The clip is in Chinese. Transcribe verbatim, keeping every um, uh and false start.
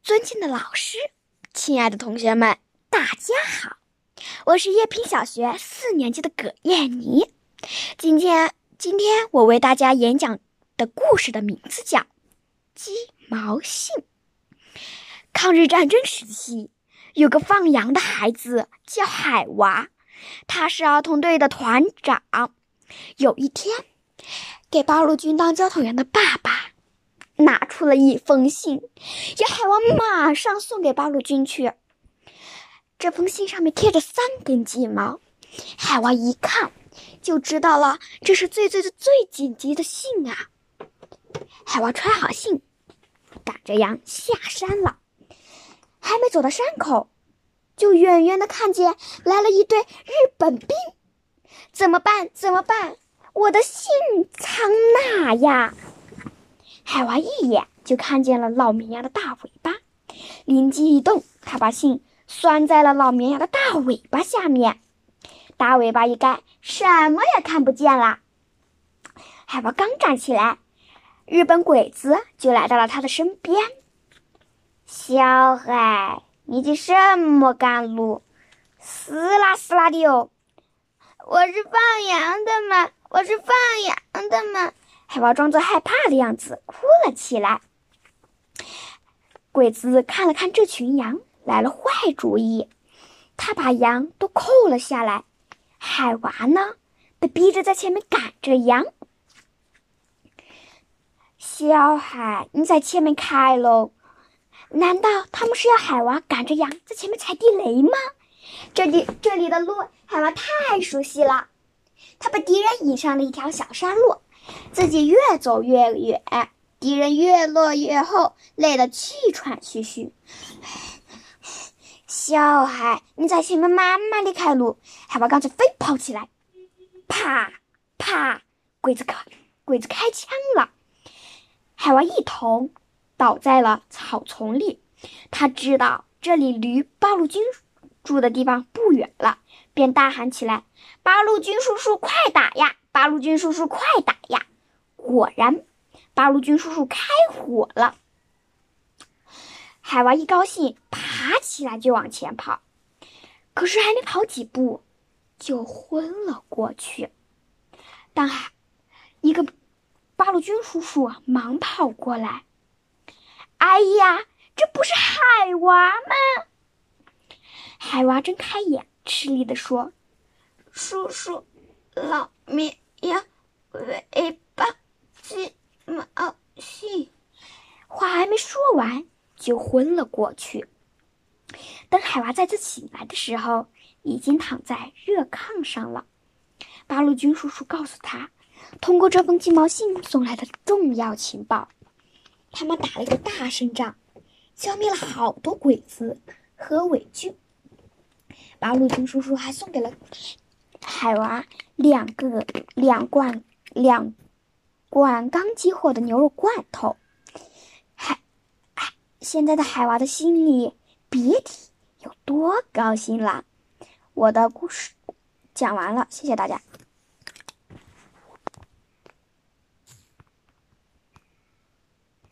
尊敬的老师，亲爱的同学们，大家好！我是叶平小学四年级的葛燕妮。今天，今天我为大家演讲的故事的名字叫《鸡毛信》。抗日战争时期，有个放羊的孩子叫海娃，他是儿童队的团长。有一天，给八路军当交通员的爸爸拿出了一封信，要海娃马上送给八路军去。这封信上面贴着三根鸡毛，海娃一看就知道了，这是最最最最紧急的信啊！海娃揣好信，赶着羊下山了。还没走到山口，就远远的看见来了一队日本兵。怎么办？怎么办？我的信藏哪呀？海娃一眼就看见了老绵羊的大尾巴，灵机一动，他把信拴在了老绵羊的大尾巴下面。大尾巴一盖，什么也看不见了。海娃刚站起来，日本鬼子就来到了他的身边。小孩，你的什么赶路？嘶啦嘶啦的哟！我是放羊的嘛，我是放羊的嘛。海娃装作害怕的样子，哭了起来。鬼子看了看这群羊，来了坏主意，他把羊都扣了下来。海娃呢，被逼着在前面赶着羊。小孩，你在前面开喽！难道他们是要海娃赶着羊在前面踩地雷吗？这里这里的路海娃太熟悉了，他把敌人引上了一条小山路，自己越走越远，敌人越落越后，累得气喘吁吁。小孩，你在前面慢慢地开路！海娃刚才飞跑起来，啪啪，鬼子开鬼子开枪了，海娃一头倒在了草丛里。他知道这里离八路军住的地方不远了，便大喊起来：八路军叔叔快打呀！八路军叔叔快打呀！果然，八路军叔叔开火了。海娃一高兴，爬起来就往前跑，可是还没跑几步，就昏了过去。当海一个八路军叔叔忙跑过来：哎呀，这不是海娃吗？海娃睁开眼，吃力地说：叔叔，老绵羊尾巴鸡毛信。话还没说完，就昏了过去。等海娃再次醒来的时候，已经躺在热炕上了。八路军叔叔告诉他，通过这封鸡毛信送来的重要情报，他们打了一个大胜仗，消灭了好多鬼子和伪军。八路军叔叔还送给了海娃两个两罐两罐刚激活的牛肉罐头。海海现在的海娃的心里别提有多高兴了。我的故事讲完了，谢谢大家。